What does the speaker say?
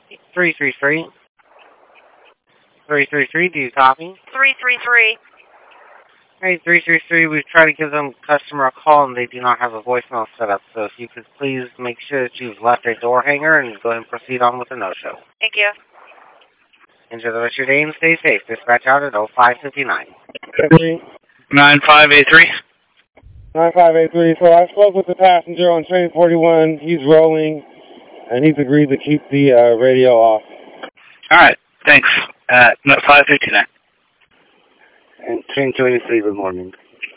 333. 333, do you copy? 333. Hey, 333, we've tried to give them customer a call and they do not have a voicemail set up, so if you could please make sure that you've left a door hanger and go ahead and proceed on with the no-show. Thank you. Enjoy the rest of your day and stay safe. Dispatch out at 0559. 9583. 9583. So I spoke with the passenger on train 41. He's rolling, and he's agreed to keep the radio off. All right, thanks. 559. And train 23, good morning.